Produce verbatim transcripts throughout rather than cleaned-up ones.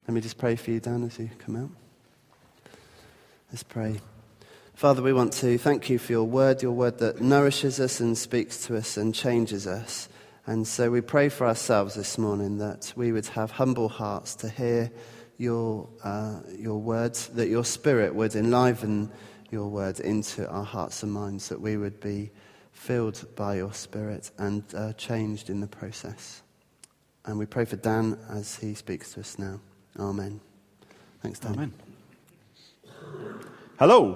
Let me just pray for you, Dan, as you come out. Let's pray. Father, we want to thank you for your word, your word that nourishes us and speaks to us and changes us. And so we pray for ourselves this morning that we would have humble hearts to hear your uh, your words, that your Spirit would enliven your word into our hearts and minds, that we would be filled by your Spirit and uh, changed in the process. And we pray for Dan as he speaks to us now. Amen. Thanks, Dan. Amen. Hello.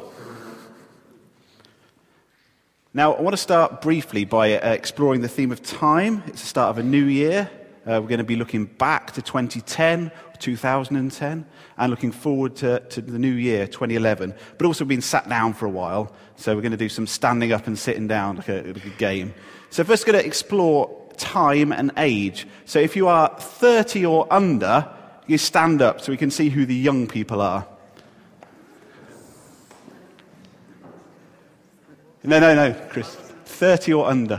Now, I want to start briefly by uh, exploring the theme of time. It's the start of a new year. Uh, we're going to be looking back to twenty ten, two thousand ten, and looking forward to, to the new year, twenty eleven. But also being sat down for a while, so we're going to do some standing up and sitting down, like a, like a game. So first, going to explore time and age. So if you are thirty or under, you stand up so we can see who the young people are. No, no, no, Chris. thirty or under.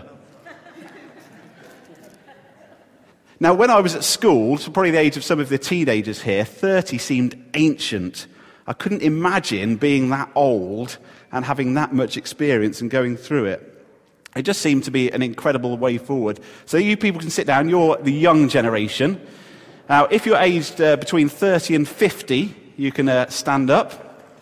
Now, when I was at school, so probably the age of some of the teenagers here, thirty seemed ancient. I couldn't imagine being that old and having that much experience and going through it. It just seemed to be an incredible way forward. So you people can sit down. You're the young generation. Now, if you're aged uh, between thirty and fifty, you can uh, stand up.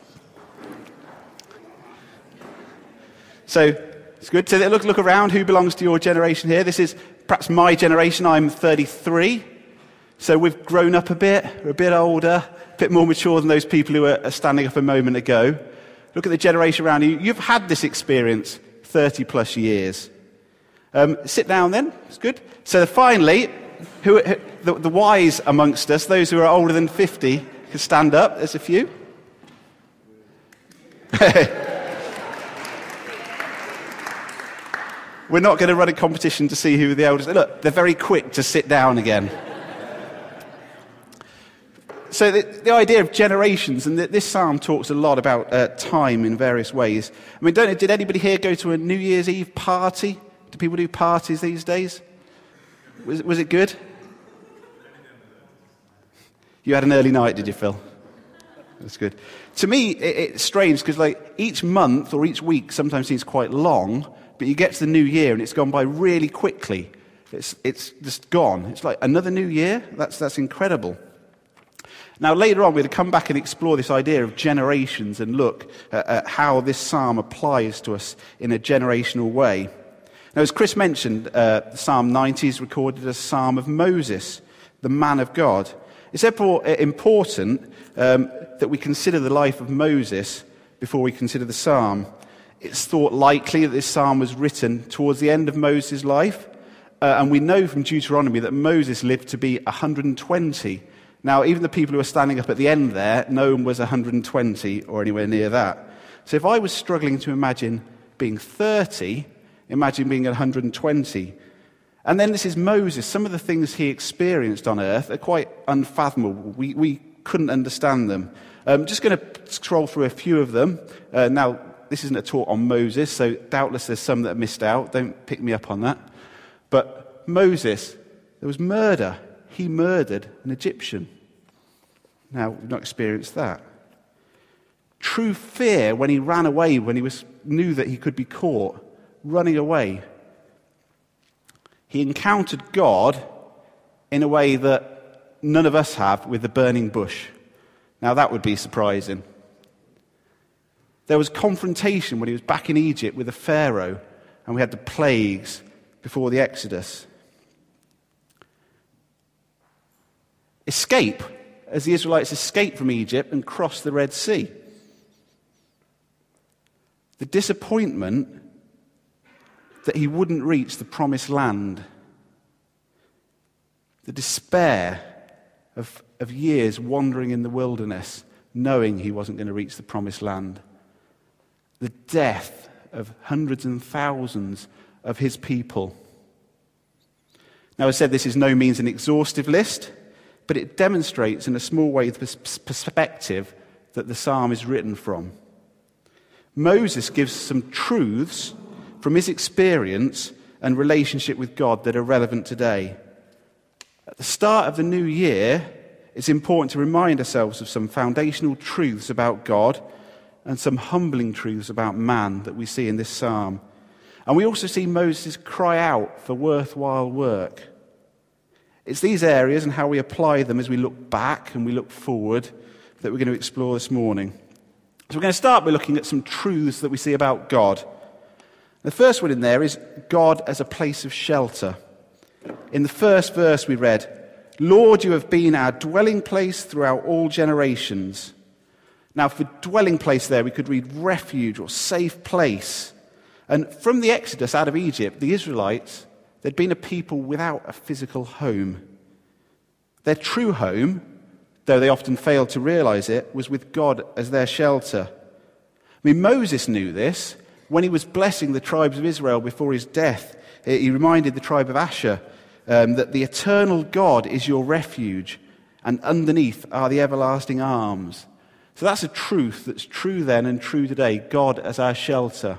So it's good to look, look around. Who belongs to your generation here? This is perhaps my generation. I'm thirty-three. So we've grown up a bit. We're a bit older, a bit more mature than those people who were standing up a moment ago. Look at the generation around you. You've had this experience thirty plus years. Um, sit down then. It's good. So finally, who, who the, the wise amongst us, those who are older than fifty, can stand up. There's a few. We're not going to run a competition to see who the eldest... Look, they're very quick to sit down again. So the, the idea of generations, and the, this psalm talks a lot about uh, time in various ways. I mean, don't, did anybody here go to a New Year's Eve party? Do people do parties these days? Was, was it good? You had an early night, did you, Phil? That's good. To me, it, it's strange because like each month or each week sometimes seems quite long, but you get to the new year and it's gone by really quickly. It's it's just gone. It's like another new year. That's that's incredible. Now later on we're going to come back and explore this idea of generations and look at, at how this psalm applies to us in a generational way. Now as Chris mentioned, uh, Psalm ninety is recorded as a psalm of Moses, the man of God. It's therefore important um, that we consider the life of Moses before we consider the psalm. It's thought likely that this psalm was written towards the end of Moses' life, uh, and we know from Deuteronomy that Moses lived to be one hundred twenty. Now, even the people who are standing up at the end there, no one was one hundred twenty or anywhere near that. So if I was struggling to imagine being thirty, imagine being one hundred twenty. And then this is Moses. Some of the things he experienced on earth are quite unfathomable. We, we couldn't understand them. I'm just going to scroll through a few of them. Uh, now, this isn't a talk on Moses, so doubtless there's some that are missed out. Don't pick me up on that. But Moses, there was murder. He murdered an Egyptian. Now, we've not experienced that. True fear when he ran away, when he was knew that he could be caught, running away. He encountered God in a way that none of us have with the burning bush. Now, that would be surprising. There was confrontation when he was back in Egypt with the Pharaoh, and we had the plagues before the Exodus. Escape, as the Israelites escaped from Egypt and crossed the Red Sea. The disappointment that he wouldn't reach the promised land. The despair of, of years wandering in the wilderness, knowing he wasn't going to reach the promised land. The death of hundreds and thousands of his people. Now, as I said, this is no means an exhaustive list, but it demonstrates in a small way the perspective that the psalm is written from. Moses gives some truths from his experience and relationship with God that are relevant today. At the start of the new year, it's important to remind ourselves of some foundational truths about God and some humbling truths about man that we see in this psalm. And we also see Moses cry out for worthwhile work. It's these areas and how we apply them as we look back and we look forward that we're going to explore this morning. So we're going to start by looking at some truths that we see about God. The first one in there is God as a place of shelter. In the first verse we read, "Lord, you have been our dwelling place throughout all generations." Now, for dwelling place there, we could read refuge or safe place. And from the Exodus out of Egypt, the Israelites, they'd been a people without a physical home. Their true home, though they often failed to realize it, was with God as their shelter. I mean, Moses knew this. When he was blessing the tribes of Israel before his death, he reminded the tribe of Asher um, that the eternal God is your refuge, and underneath are the everlasting arms. So that's a truth that's true then and true today, God as our shelter.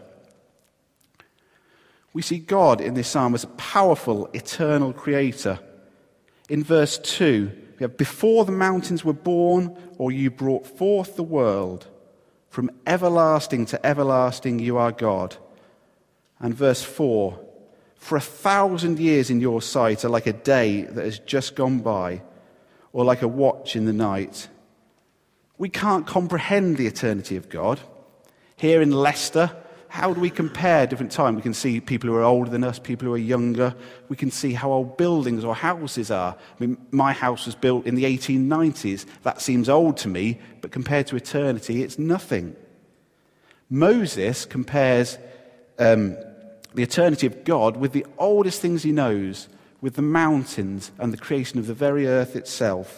We see God in this psalm as a powerful, eternal creator. In verse two, we have, "Before the mountains were born, or you brought forth the world, from everlasting to everlasting you are God." And verse four, "For a thousand years in your sight are like a day that has just gone by, or like a watch in the night." We can't comprehend the eternity of God. Here in Leicester, how do we compare different time? We can see people who are older than us, people who are younger. We can see how old buildings or houses are. I mean, my house was built in the eighteen nineties. That seems old to me, but compared to eternity, it's nothing. Moses compares um, the eternity of God with the oldest things he knows, with the mountains and the creation of the very earth itself.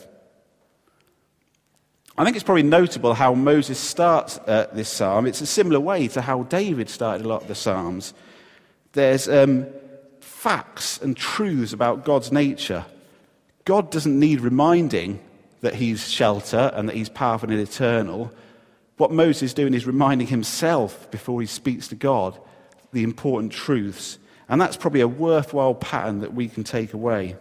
I think it's probably notable how Moses starts uh, this psalm. It's a similar way to how David started a lot of the psalms. There's um, facts and truths about God's nature. God doesn't need reminding that he's shelter and that he's powerful and eternal. What Moses is doing is reminding himself before he speaks to God the important truths. And that's probably a worthwhile pattern that we can take away.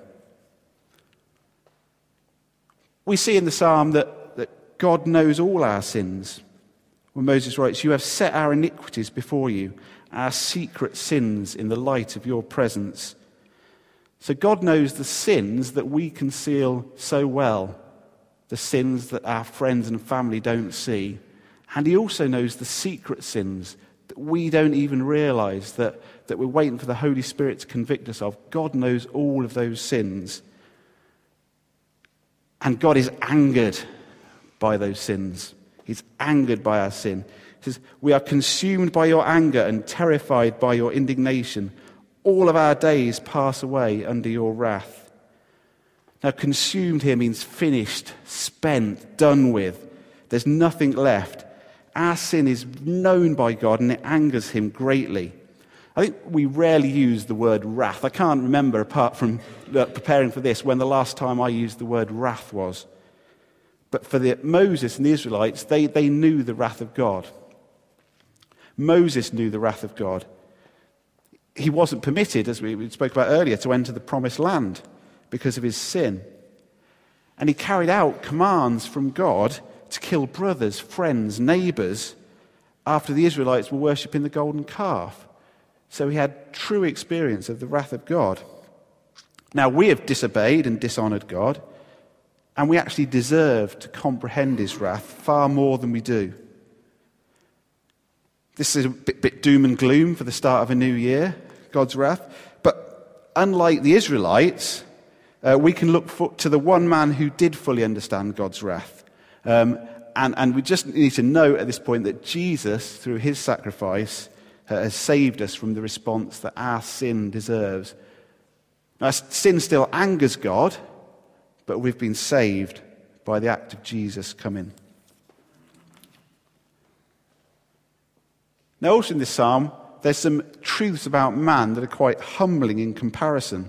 We see in the psalm that God knows all our sins. When Moses writes, "You have set our iniquities before you, our secret sins in the light of your presence." So God knows the sins that we conceal so well, the sins that our friends and family don't see. And he also knows the secret sins that we don't even realize, that, that we're waiting for the Holy Spirit to convict us of. God knows all of those sins. And God is angered by those sins. He's angered by our sin. He says, "We are consumed by your anger and terrified by your indignation. All of our days pass away under your wrath." Now, consumed here means finished, spent, done with. There's nothing left. Our sin is known by God and it angers him greatly. I think we rarely use the word wrath. I can't remember, apart from preparing for this, when the last time I used the word wrath was. But for the, Moses and the Israelites, they, they knew the wrath of God. Moses knew the wrath of God. He wasn't permitted, as we, we spoke about earlier, to enter the promised land because of his sin. And he carried out commands from God to kill brothers, friends, neighbours after the Israelites were worshipping the golden calf. So he had true experience of the wrath of God. Now, we have disobeyed and dishonoured God, and we actually deserve to comprehend his wrath far more than we do. This is a bit, bit doom and gloom for the start of a new year, God's wrath. But unlike the Israelites, uh, we can look for, to the one man who did fully understand God's wrath. Um, and, and we just need to note at this point that Jesus, through his sacrifice, uh, has saved us from the response that our sin deserves. Now, sin still angers God, but we've been saved by the act of Jesus coming. Now, also in this psalm, there's some truths about man that are quite humbling in comparison.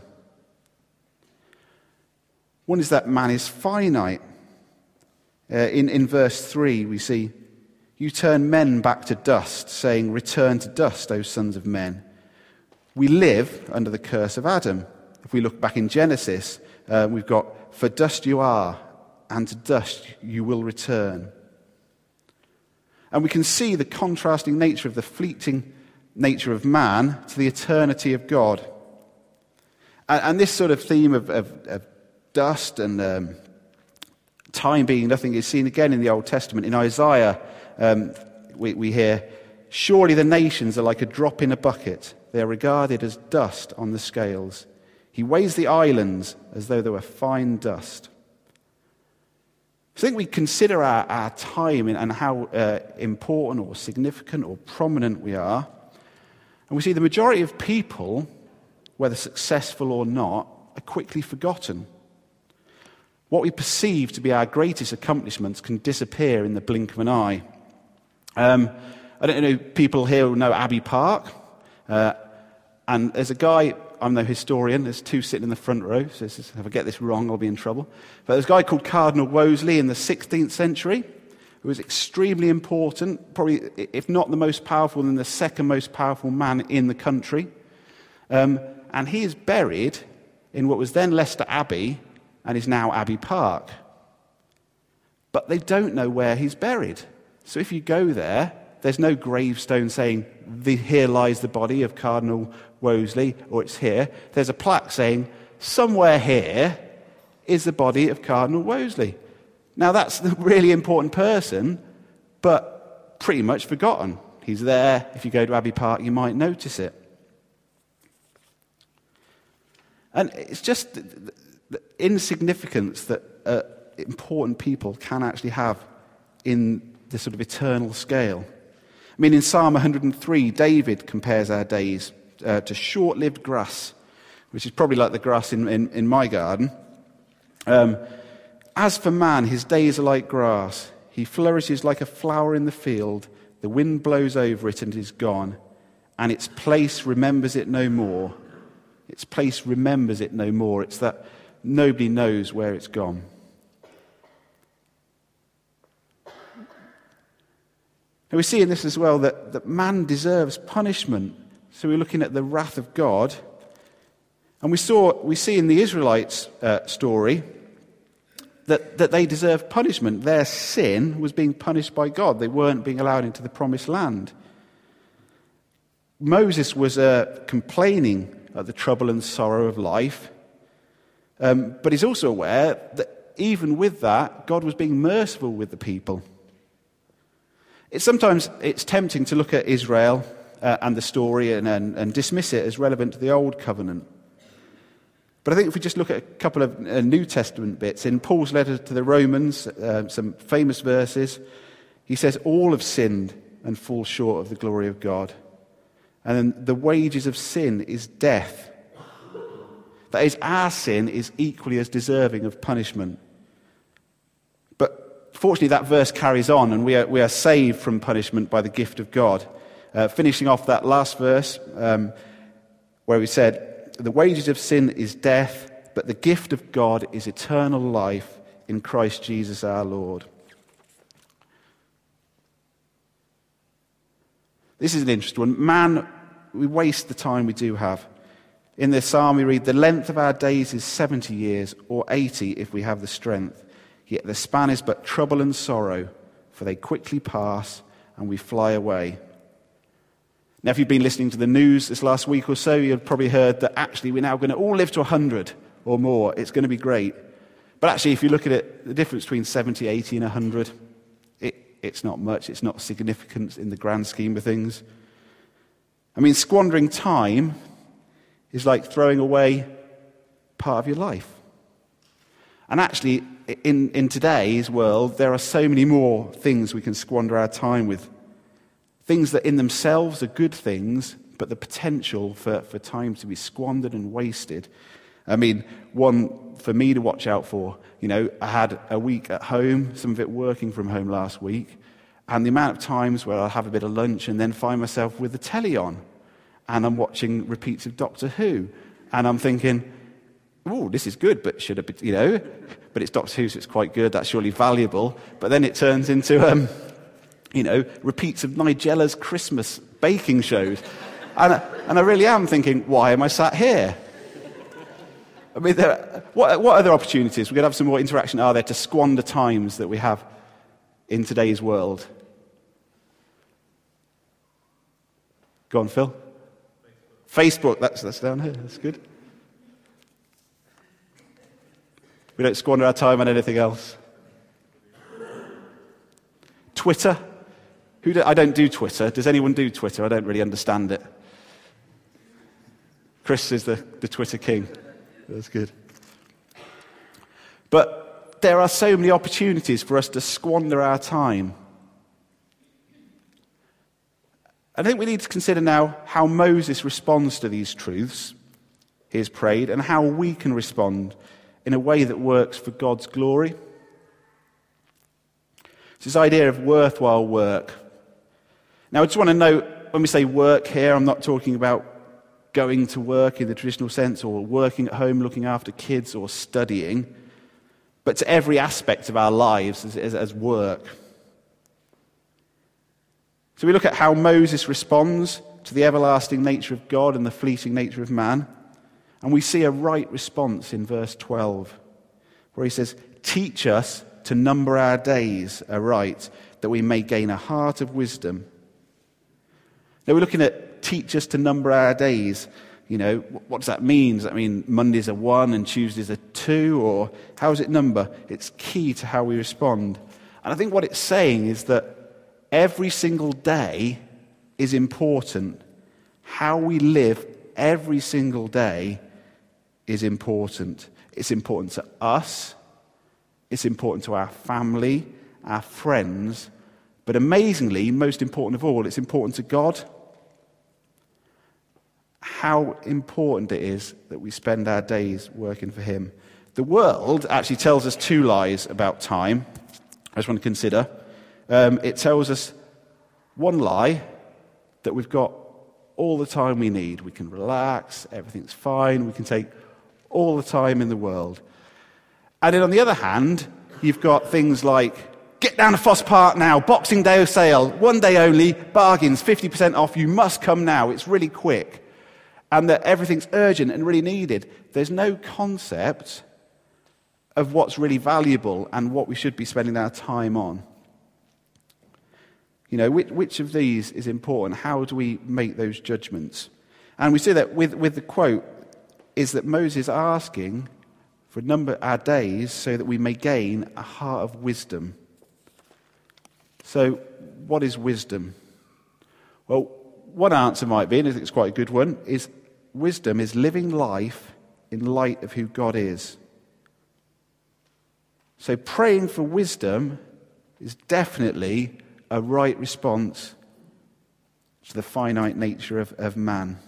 One is that man is finite. Uh, in, in verse three, we see, "You turn men back to dust, saying, 'Return to dust, O sons of men.'" We live under the curse of Adam. If we look back in Genesis, uh, we've got, "For dust you are, and to dust you will return. And we can see the contrasting nature of the fleeting nature of man to the eternity of God. And, and this sort of theme of, of, of dust and um, time being nothing is seen again in the Old Testament. In Isaiah, um, we, we hear, "Surely the nations are like a drop in a bucket. They are regarded as dust on the scales. He weighs the islands as though they were fine dust." I think we consider our, our time and how uh, important or significant or prominent we are. And we see the majority of people, whether successful or not, are quickly forgotten. What we perceive to be our greatest accomplishments can disappear in the blink of an eye. Um, I don't know, people here will know Abbey Park. Uh, and there's a guy, I'm no historian, there's two sitting in the front row, so if I get this wrong, I'll be in trouble. But there's a guy called Cardinal Wolsey in the sixteenth century, who was extremely important, probably, if not the most powerful, then the second most powerful man in the country. Um, and he is buried in what was then Leicester Abbey and is now Abbey Park. But they don't know where he's buried. So if you go there, there's no gravestone saying, the, here lies the body of Cardinal Wolsey, or it's here. There's a plaque saying, somewhere here is the body of Cardinal Wolsey. Now that's the really important person, but pretty much forgotten. He's there. If you go to Abbey Park, you might notice it. And it's just the, the insignificance that uh, important people can actually have in the sort of eternal scale. I mean, in Psalm one hundred three, David compares our days uh, to short-lived grass, which is probably like the grass in, in, in my garden. Um, As for man, his days are like grass. He flourishes like a flower in the field. The wind blows over it and it is gone, and its place remembers it no more. Its place remembers it no more. It's that nobody knows where it's gone. And we see in this as well that, that man deserves punishment. So we're looking at the wrath of God. And we saw we see in the Israelites' uh, story that, that they deserved punishment. Their sin was being punished by God. They weren't being allowed into the promised land. Moses was uh, complaining at the trouble and sorrow of life. Um, but he's also aware that even with that, God was being merciful with the people. It's sometimes it's tempting to look at Israel uh, and the story and, and, and dismiss it as relevant to the Old Covenant. But I think if we just look at a couple of uh, New Testament bits, in Paul's letter to the Romans, uh, some famous verses, he says, all have sinned and fall short of the glory of God. And then the wages of sin is death. That is, our sin is equally as deserving of punishment. But fortunately that verse carries on, and we are, we are saved from punishment by the gift of God. Uh, finishing off that last verse, um, where we said, the wages of sin is death, but the gift of God is eternal life in Christ Jesus our Lord. This is an interesting one. Man, we waste the time we do have. In this psalm we read, the length of our days is seventy years, or eighty if we have the strength. Yet the span is but trouble and sorrow, for they quickly pass and we fly away. Now, if you've been listening to the news this last week or so, you've probably heard that actually we're now going to all live to one hundred or more. It's going to be great. But actually, if you look at it, the difference between seventy, eighty and one hundred, it, it's not much. It's not significant in the grand scheme of things. I mean, squandering time is like throwing away part of your life. And actually, in, in today's world, there are so many more things we can squander our time with. Things that in themselves are good things, but the potential for, for time to be squandered and wasted. I mean, one for me to watch out for, you know, I had a week at home, some of it working from home last week, and the amount of times where I'll have a bit of lunch and then find myself with the telly on, and I'm watching repeats of Doctor Who, and I'm thinking, oh, this is good, but should it be, you know, but it's Doctor Who, so it's quite good, that's surely valuable. But then it turns into, um, you know, repeats of Nigella's Christmas baking shows. And I, and I really am thinking, why am I sat here? I mean, there, what, what other opportunities? We're going to have some more interaction, are there, to squander times that we have in today's world? Go on, Phil. Facebook, Facebook that's, that's down here. That's good. We don't squander our time on anything else. Twitter. Who do, I don't do Twitter. Does anyone do Twitter? I don't really understand it. Chris is the, the Twitter king. That's good. But there are so many opportunities for us to squander our time. I think we need to consider now how Moses responds to these truths he has prayed, and how we can respond in a way that works for God's glory. It's this idea of worthwhile work. Now, I just want to note, when we say work here, I'm not talking about going to work in the traditional sense, or working at home looking after kids, or studying, but to every aspect of our lives as, as, as work. So we look at how Moses responds to the everlasting nature of God and the fleeting nature of man, and we see a right response in verse twelve, where he says, "Teach us to number our days aright, that we may gain a heart of wisdom." Now we're looking at teach us to number our days. You know, what does that mean? Does that mean Mondays are one and Tuesdays are two? Or how does it number? It's key to how we respond. And I think what it's saying is that every single day is important. How we live every single day is important. It's important to us. It's important to our family, our friends. But amazingly, most important of all, it's important to God. How important it is that we spend our days working for him. The world actually tells us two lies about time. I just want to consider. Um, it tells us one lie, that we've got all the time we need. We can relax, everything's fine, we can take all the time in the world. And then on the other hand, you've got things like, get down to Foss Park now, Boxing Day sale, one day only, bargains, fifty percent off, you must come now, it's really quick. And that everything's urgent and really needed. There's no concept of what's really valuable and what we should be spending our time on. You know, which, which of these is important? How do we make those judgments? And we see that with, with the quote, is that Moses is asking for a number our days so that we may gain a heart of wisdom. So, what is wisdom? Well, one answer might be, and I think it's quite a good one, is wisdom is living life in light of who God is. So praying for wisdom is definitely a right response to the finite nature of, of man.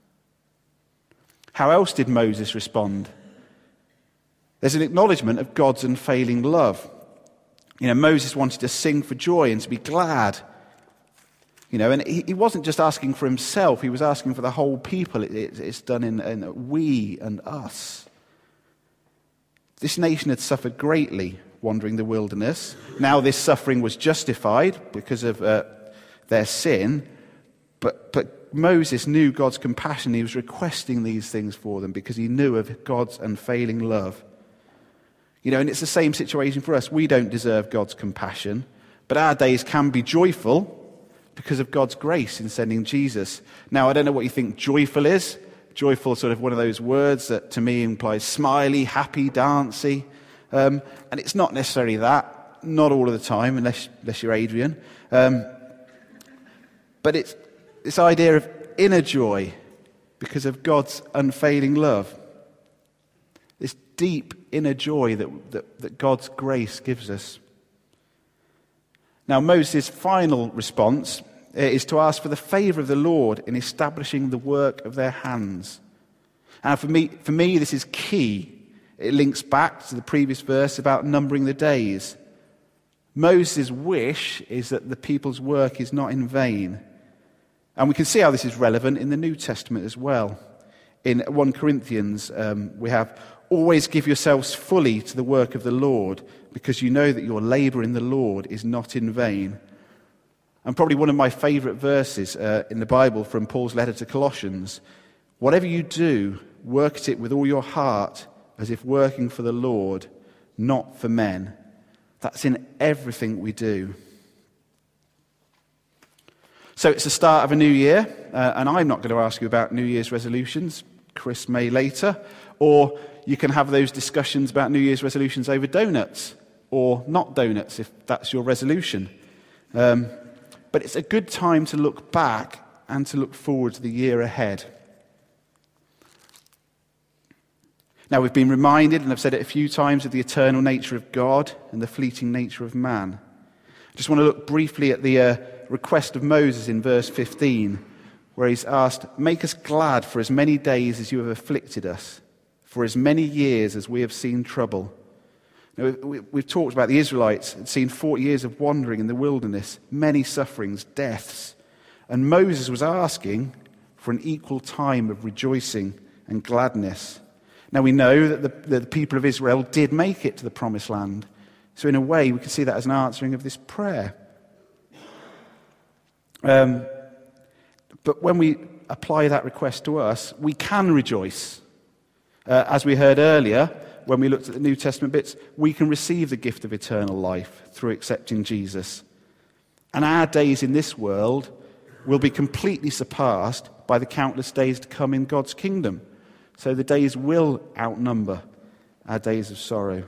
How else did Moses respond? There's an acknowledgement of God's unfailing love. You know, Moses wanted to sing for joy and to be glad. You know, and he, he wasn't just asking for himself, he was asking for the whole people. It, it, it's done in, in we and us. This nation had suffered greatly wandering the wilderness. Now this suffering was justified because of uh, their sin. But, but Moses knew God's compassion. He was requesting these things for them because he knew of God's unfailing love. You know, and it's the same situation for us. We don't deserve God's compassion, but our days can be joyful because of God's grace in sending Jesus. Now, I don't know what you think joyful is. Joyful is sort of one of those words that to me implies smiley, happy, dancey. Um, and it's not necessarily that, not all of the time, unless, unless you're Adrian. Um, but it's this idea of inner joy because of God's unfailing love. This deep inner joy that, that, that God's grace gives us. Now, Moses' final response is to ask for the favor of the Lord in establishing the work of their hands. And for me, for me, this is key. It links back to the previous verse about numbering the days. Moses' wish is that the people's work is not in vain. And we can see how this is relevant in the New Testament as well. In First Corinthians, um, we have, always give yourselves fully to the work of the Lord, because you know that your labor in the Lord is not in vain. And probably one of my favorite verses uh, in the Bible from Paul's letter to Colossians. Whatever you do, work at it with all your heart, as if working for the Lord, not for men. That's in everything we do. So it's the start of a new year, uh, and I'm not going to ask you about New Year's resolutions. Chris may later. Or you can have those discussions about New Year's resolutions over donuts, or not donuts, if that's your resolution. Um, but it's a good time to look back and to look forward to the year ahead. Now, we've been reminded, and I've said it a few times, of the eternal nature of God and the fleeting nature of man. I just want to look briefly at the uh, request of Moses in verse fifteen, where he's asked, "Make us glad for as many days as you have afflicted us, for as many years as we have seen trouble." Now, we've talked about the Israelites had seen forty years of wandering in the wilderness, many sufferings, deaths. And Moses was asking for an equal time of rejoicing and gladness. Now, we know that the, that the people of Israel did make it to the promised land. So in a way, we can see that as an answering of this prayer. Um, but when we apply that request to us, we can rejoice. Uh, as we heard earlier, when we looked at the New Testament bits, we can receive the gift of eternal life through accepting Jesus. And our days in this world will be completely surpassed by the countless days to come in God's kingdom. So the days will outnumber our days of sorrow.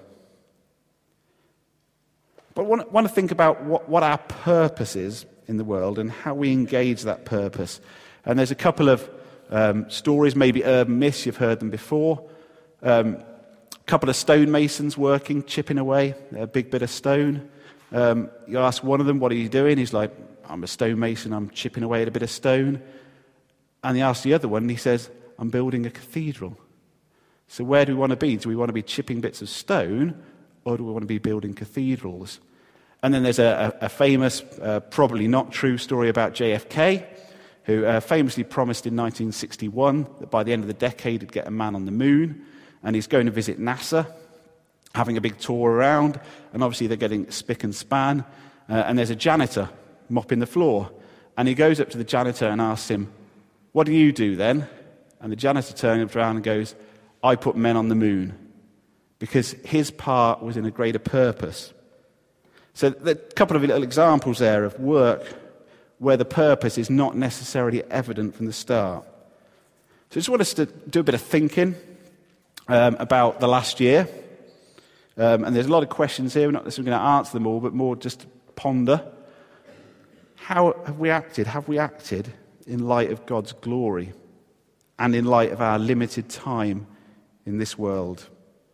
But I want, want to think about what, what our purpose is in the world and how we engage that purpose. And there's a couple of um, stories, maybe urban myths, you've heard them before. Um, a couple of stonemasons working, chipping away a big bit of stone. Um, you ask one of them, "What are you doing?" He's like, "I'm a stonemason, I'm chipping away at a bit of stone." And you ask the other one, and he says, "I'm building a cathedral." So where do we want to be? Do we want to be chipping bits of stone, or do we want to be building cathedrals? And then there's a, a, a famous, uh, probably not true story about J F K, who uh, famously promised in nineteen sixty-one that by the end of the decade he'd get a man on the moon. And he's going to visit NASA, having a big tour around, and obviously they're getting spick and span. Uh, and there's a janitor mopping the floor. And he goes up to the janitor and asks him, "What do you do then?" And the janitor turns around and goes, "I put men on the moon." Because his part was in a greater purpose. So there are a couple of little examples there of work where the purpose is not necessarily evident from the start. So I just want us to do a bit of thinking um, about the last year. Um, and there's a lot of questions here. We're not necessarily going to answer them all, but more just to ponder. How have we acted? Have we acted in light of God's glory and in light of our limited time in this world?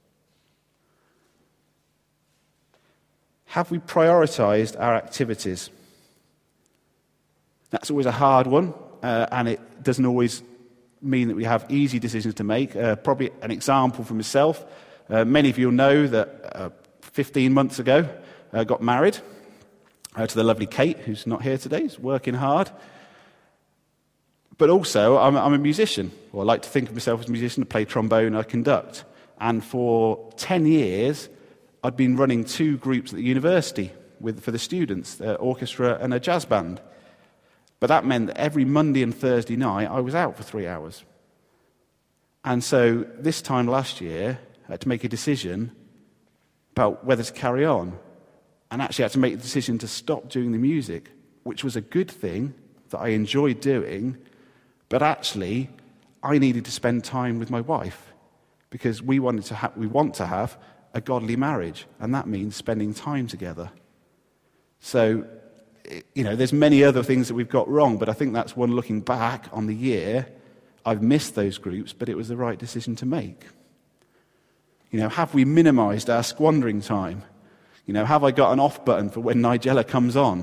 Have we prioritized our activities? That's always a hard one, uh, and it doesn't always mean that we have easy decisions to make. Uh, probably an example from myself. Uh, many of you will know that uh, fifteen months ago I uh, got married uh, to the lovely Kate, who's not here today, who's working hard. But also, I'm, I'm a musician. Well, I like to think of myself as a musician. I play trombone, I conduct. And for ten years, I'd been running two groups at the university with, for the students, the orchestra and a jazz band. But that meant that every Monday and Thursday night, I was out for three hours. And so this time last year, I had to make a decision about whether to carry on. And actually I had to make the decision to stop doing the music, which was a good thing that I enjoyed doing. But actually, I needed to spend time with my wife because we wanted to ha- we want to have a godly marriage, and that means spending time together. So, you know, there's many other things that we've got wrong, but I think that's one looking back on the year. I've missed those groups, but it was the right decision to make. You know, have we minimized our squandering time? You know, have I got an off button for when Nigella comes on?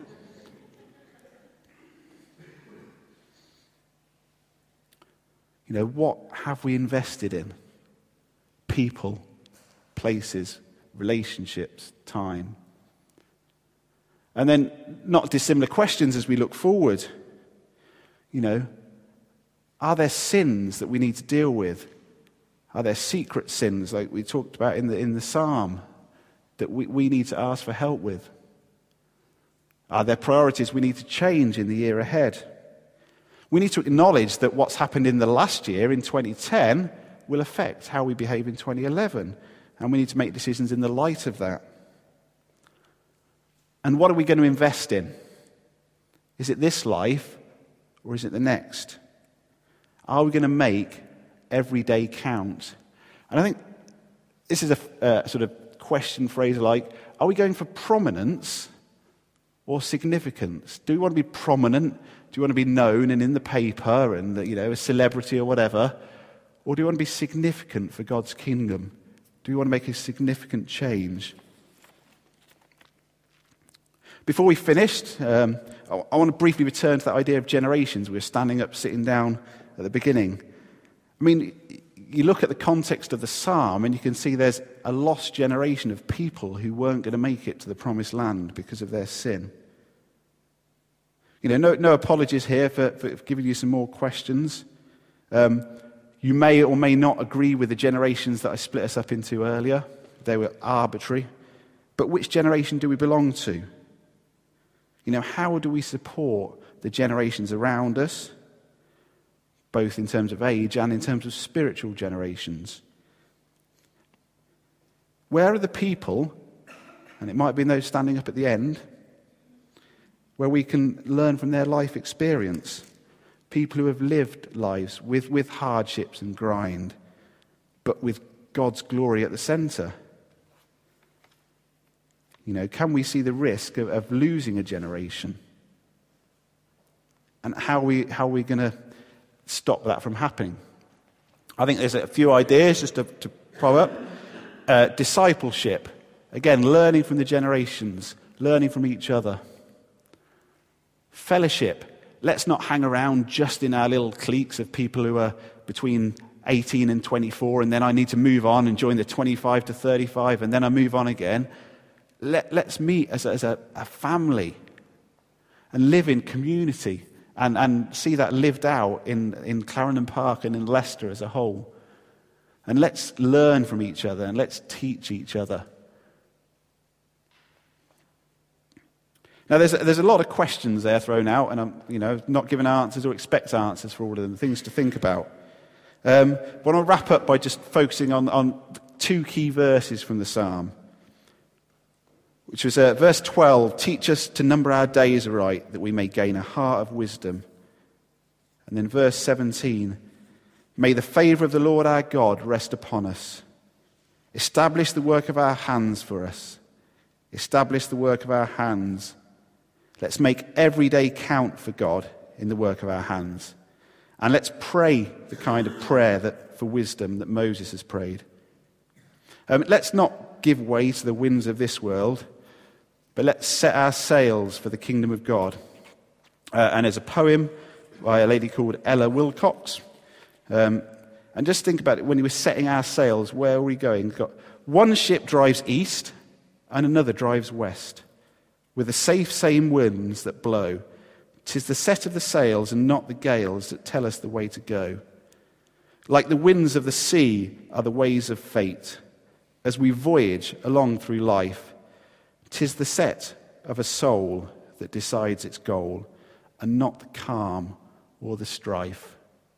You know, what have we invested in? People, places, relationships, time. And then, not dissimilar questions as we look forward. You know, are there sins that we need to deal with? Are there secret sins, like we talked about in the, in the psalm, that we, we need to ask for help with? Are there priorities we need to change in the year ahead? We need to acknowledge that what's happened in the last year, in twenty ten, will affect how we behave in twenty eleven. And we need to make decisions in the light of that. And what are we going to invest in? Is it this life or is it the next? Are we going to make every day count? And I think this is a uh, sort of question phrase like, are we going for prominence or significance? Do we want to be prominent? Do you want to be known and in the paper and, you know, a celebrity or whatever? Or do you want to be significant for God's kingdom? Do we want to make a significant change? Before we finished, um, I, I want to briefly return to that idea of generations. We were standing up, sitting down at the beginning. I mean, you look at the context of the psalm and you can see there's a lost generation of people who weren't going to make it to the promised land because of their sin. You know, no, no apologies here for, for giving you some more questions. Um, you may or may not agree with the generations that I split us up into earlier. They were arbitrary. But which generation do we belong to? You know, how do we support the generations around us, both in terms of age and in terms of spiritual generations? Where are the people, and it might be those standing up at the end, where we can learn from their life experience? People who have lived lives with, with hardships and grind, but with God's glory at the centre. You know, can we see the risk of, of losing a generation? And how are we, how are we going to stop that from happening? I think there's a few ideas just to, to prop up. Uh, discipleship. Again, learning from the generations, learning from each other. Fellowship. Let's not hang around just in our little cliques of people who are between eighteen and twenty-four, and then I need to move on and join the twenty-five to thirty-five, and then I move on again. Let, let's meet as a, as a, a family and live in community and, and see that lived out in, in Clarendon Park and in Leicester as a whole. And let's learn from each other and let's teach each other. Now, there's a, there's a lot of questions there thrown out, and I'm you know not giving answers or expect answers for all of them, things to think about. Um, but I'll wrap up by just focusing on, on two key verses from the psalm, which was uh, verse twelve, teach us to number our days aright, that we may gain a heart of wisdom. And then verse seventeen, may the favour of the Lord our God rest upon us. Establish the work of our hands for us. Establish the work of our hands. Let's make every day count for God in the work of our hands. And let's pray the kind of prayer that for wisdom that Moses has prayed. Um, let's not give way to the winds of this world, but let's set our sails for the kingdom of God. Uh, and there's a poem by a lady called Ella Wilcox. Um, and just think about it, when we were setting our sails, where are we going? We've got one ship drives east and another drives west, with the safe same winds that blow. 'Tis the set of the sails and not the gales that tell us the way to go. Like the winds of the sea are the ways of fate. As we voyage along through life, 'tis the set of a soul that decides its goal, and not the calm or the strife.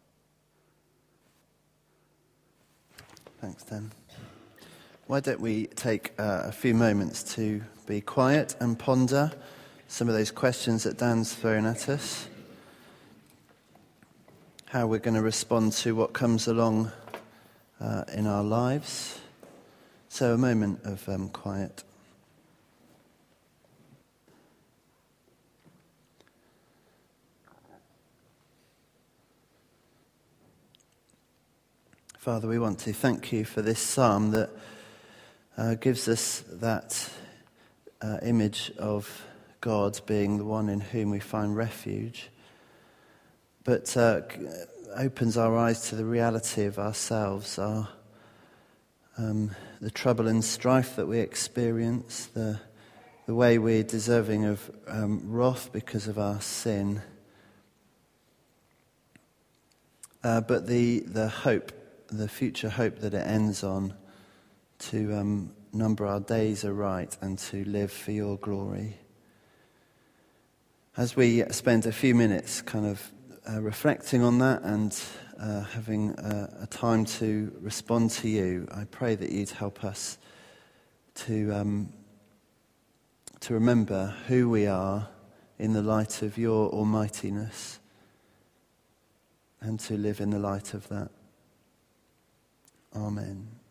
Thanks, Dan. Why don't we take uh, a few moments to be quiet and ponder some of those questions that Dan's thrown at us, how we're going to respond to what comes along uh, in our lives. So a moment of um, quiet. Father, we want to thank you for this psalm that uh, gives us that uh, image of God being the one in whom we find refuge, but uh, opens our eyes to the reality of ourselves, our um, the trouble and strife that we experience, the the way we're deserving of um, wrath because of our sin, uh, but the the hope, the future hope that it ends on, to um, number our days aright and to live for your glory. As we spend a few minutes kind of uh, reflecting on that and uh, having a, a time to respond to you, I pray that you'd help us to um, to remember who we are in the light of your almightiness and to live in the light of that. Amen.